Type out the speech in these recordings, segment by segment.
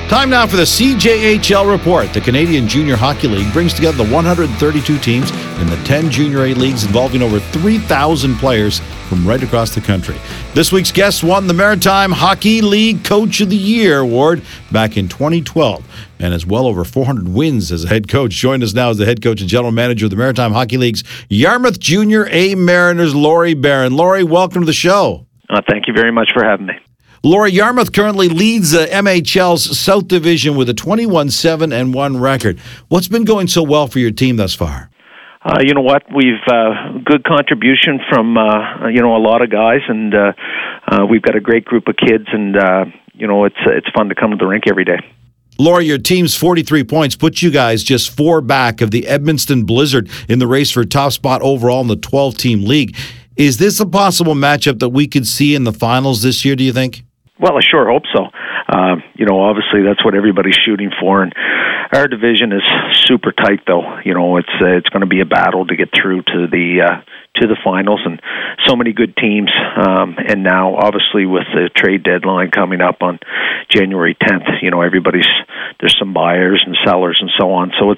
Time now for the CJHL Report. The Canadian Junior Hockey League brings together the 132 teams in the 10 Junior A leagues involving over 3,000 players from right across the country. This week's guest won the Maritime Hockey League Coach of the Year award back in 2012 and has well over 400 wins as a head coach. Joined us now as the head coach and general manager of the Maritime Hockey League's Yarmouth Junior A Mariners, Laurie Barron. Laurie, welcome to the show. Thank you very much for having me. Laurie, Yarmouth currently leads the MHL's South Division with a 21-7-1 record. What's been going so well for your team thus far? You know what? We've good contribution from a lot of guys, and we've got a great group of kids, and it's fun to come to the rink every day. Laurie, your team's 43 points puts you guys just 4 back of the Edmundston Blizzard in the race for top spot overall in the 12-team league. Is this a possible matchup that we could see in the finals this year, do you think? Well, I sure hope so. Obviously that's what everybody's shooting for, and our division is super tight. Though, it's going to be a battle to get through to the finals, and so many good teams. And now, obviously, with the trade deadline coming up on January 10th, there's some buyers and sellers and so on. So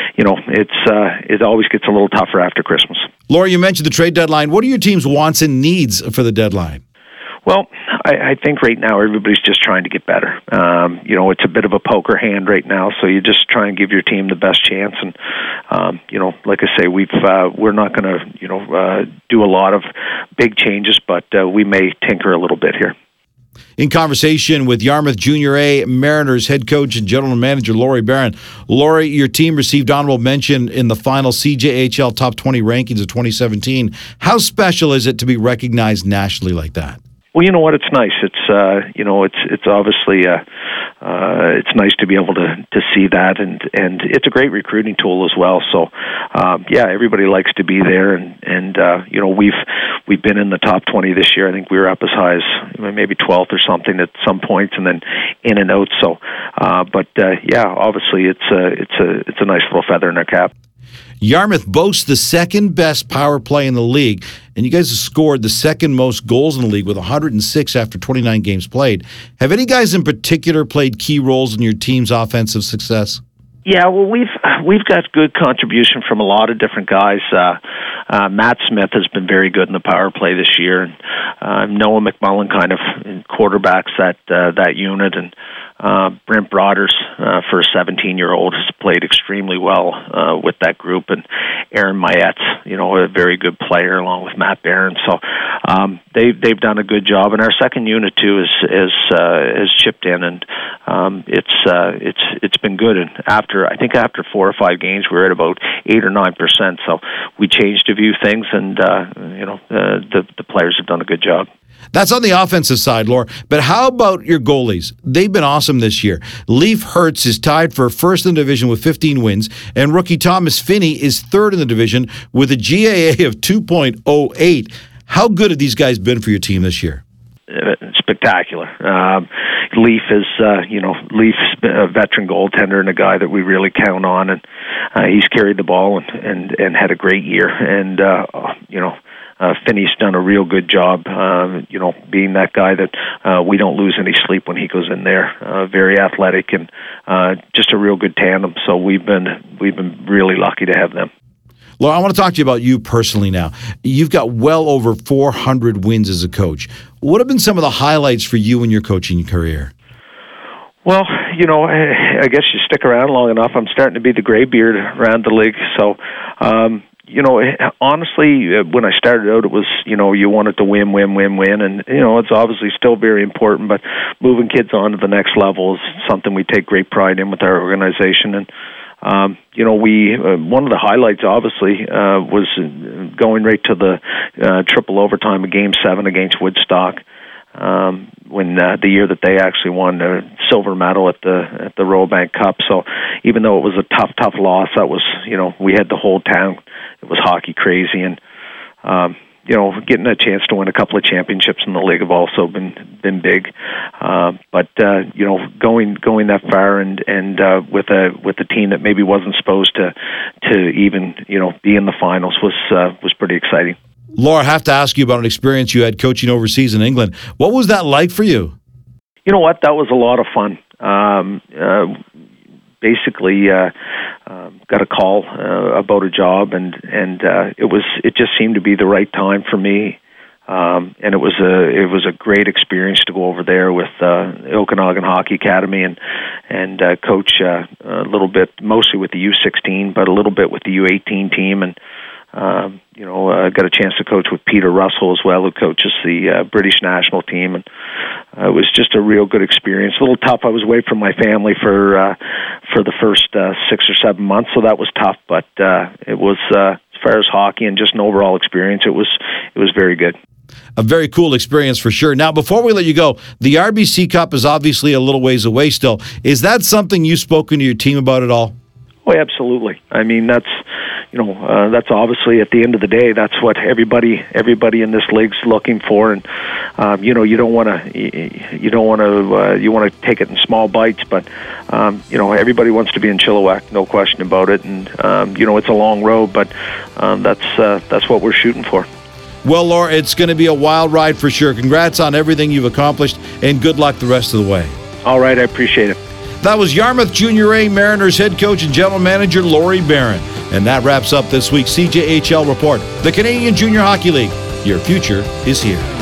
it always gets a little tougher after Christmas. Laurie, you mentioned the trade deadline. What are your team's wants and needs for the deadline? Well, I think right now everybody's just trying to get better. It's a bit of a poker hand right now, so you just try and give your team the best chance. And like I say, we're not going to do a lot of big changes, but we may tinker a little bit here. In conversation with Yarmouth Junior A Mariners head coach and general manager Laurie Barron. Laurie, your team received honorable mention in the final CJHL Top 20 rankings of 2017. How special is it to be recognized nationally like that? Well, you know what? It's nice. It's obviously it's nice to be able to see that, and it's a great recruiting tool as well. So, everybody likes to be there, and we've been in the top 20 this year. I think we were up as high as maybe 12th or something at some points, and then in and out. So, obviously it's a nice little feather in our cap. Yarmouth boasts the second best power play in the league, and you guys have scored the second most goals in the league with 106 after 29 games played. Have any guys in particular played key roles in your team's offensive success? Yeah, well, we've got good contribution from a lot of different guys. Matt Smith has been very good in the power play this year, and Noah McMullen kind of quarterbacks that unit, and Brent Broders, for a 17-year-old, has played extremely well with that group, and Aaron Mayette, a very good player along with Matt Barron. So they've done a good job, and our second unit too has chipped in, and it's been good. And after 4 or 5 games, we were at about 8 or 9%. So we changed a few things, and the players have done a good job. That's on the offensive side, Laura. But how about your goalies? They've been awesome this year. Leif Hertz is tied for first in the division with 15 wins, and rookie Thomas Finney is third in the division with a GAA of 2.08. How good have these guys been for your team this year? Spectacular. Leif is, Leif's a veteran goaltender and a guy that we really count on, and he's carried the ball and had a great year. And Finney's done a real good job, being that guy that we don't lose any sleep when he goes in there. Very athletic and just a real good tandem. So we've been really lucky to have them. Laura, I want to talk to you about you personally now. You've got well over 400 wins as a coach. What have been some of the highlights for you in your coaching career? Well, I guess you stick around long enough. I'm starting to be the graybeard around the league. So, honestly, when I started out, it was, you wanted to win. And, it's obviously still very important, but moving kids on to the next level is something we take great pride in with our organization. And, one of the highlights, obviously, was going right to the triple overtime of Game 7 against Woodstock, when the year that they actually won the silver medal at the Rollbank Cup. So even though it was a tough loss, that was, we had the whole town. It was hockey crazy, and getting a chance to win a couple of championships in the league have also been big. But going that far and with a team that maybe wasn't supposed to even be in the finals was pretty exciting. Laura, I have to ask you about an experience you had coaching overseas in England. What was that like for you? You know what? That was a lot of fun. basically got a call about a job, and it just seemed to be the right time for me. And it was a great experience to go over there with Okanagan Hockey Academy and coach a little bit, mostly with the U16, but a little bit with the U18 team, and got a chance to coach with Peter Russell as well, who coaches the British national team, and it was just a real good experience. A little tough. I was away from my family for the first 6 or 7 months, so that was tough. But it was as far as hockey and just an overall experience, it was very good. A very cool experience for sure. Now, before we let you go, the RBC Cup is obviously a little ways away still. Is that something you've spoken to your team about at all? Oh, absolutely. I mean, that's obviously at the end of the day, that's what everybody in this league's looking for, and you want to take it in small bites, but everybody wants to be in Chilliwack, no question about it, and it's a long road, but that's what we're shooting for. Well, Laura, it's going to be a wild ride for sure. Congrats on everything you've accomplished, and good luck the rest of the way. All right, I appreciate it. That was Yarmouth Junior A Mariners head coach and general manager Laurie Barron. And that wraps up this week's CJHL Report. The Canadian Junior Hockey League. Your future is here.